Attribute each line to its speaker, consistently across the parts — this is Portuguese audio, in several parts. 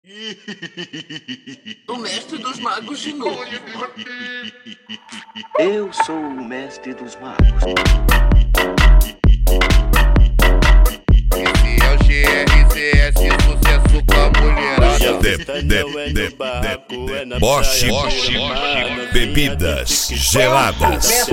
Speaker 1: O mestre dos magos de novo.
Speaker 2: Eu sou o mestre dos magos.
Speaker 3: Esse é o GRCS, sucesso com a mulherada.
Speaker 4: Bosch Bebidas Geladas.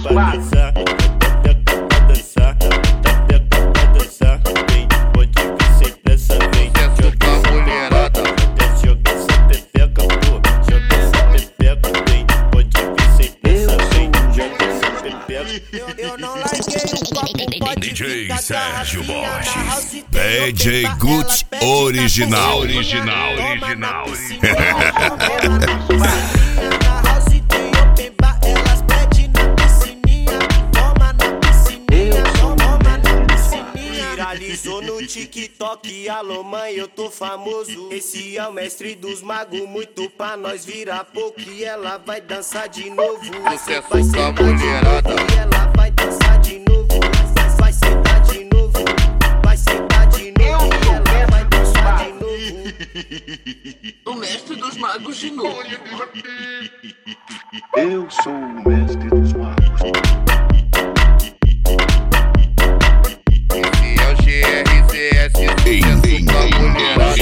Speaker 5: Eu não larguei o copo, pode
Speaker 4: DJ
Speaker 5: ficar
Speaker 4: Sérgio
Speaker 5: garrafinha
Speaker 4: Borges.
Speaker 5: na house, tem
Speaker 4: DJ
Speaker 5: open bar,
Speaker 4: Gucci
Speaker 5: ela pede
Speaker 4: original.
Speaker 5: na
Speaker 4: Original.
Speaker 5: toma na piscininha, toma na piscininha. Na house tem open bar, elas pedem na piscininha, toma na piscininha, toma na piscininha. Viralizou no TikTok, alô mãe, eu tô famoso. Esse é o mestre dos magos, muito pra nós virar pouco. E ela vai dançar de novo.
Speaker 3: Sucesso com a mulherada.
Speaker 5: E ela vai dançar de novo. Vai sentar de novo. Vai sentar de novo. E ela vai dançar de novo.
Speaker 1: O mestre dos magos de novo.
Speaker 2: Eu sou o mestre dos magos.
Speaker 3: Esse é o GRCS, sucesso com a mulherada.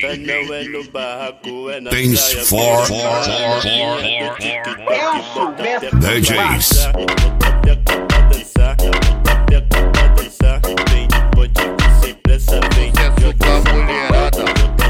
Speaker 4: Thanks for DJs.
Speaker 3: Sucesso com a mulherada.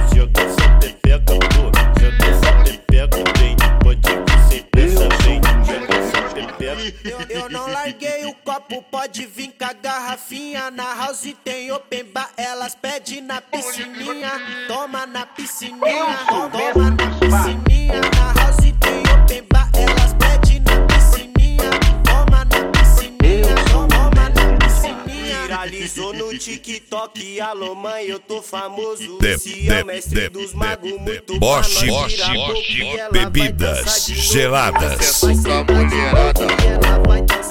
Speaker 5: Eu não larguei o copo, pode vir com a garrafinha. Na house tem open bar, elas pedem na piscininha, toma na piscininha, toma na piscininha. Na house tem open bar, elas pedem na piscininha, toma na piscininha, toma na piscininha. Viralizou no TikTok, alô mãe, eu tô famoso. Esse é o mestre dos magos, muito
Speaker 4: Bosch
Speaker 5: pra nós virar pouco. E ela vai
Speaker 4: Bebidas
Speaker 5: dançar de novo.
Speaker 4: Geladas.
Speaker 3: Sucesso com a mulherada.
Speaker 5: E ela vai dançar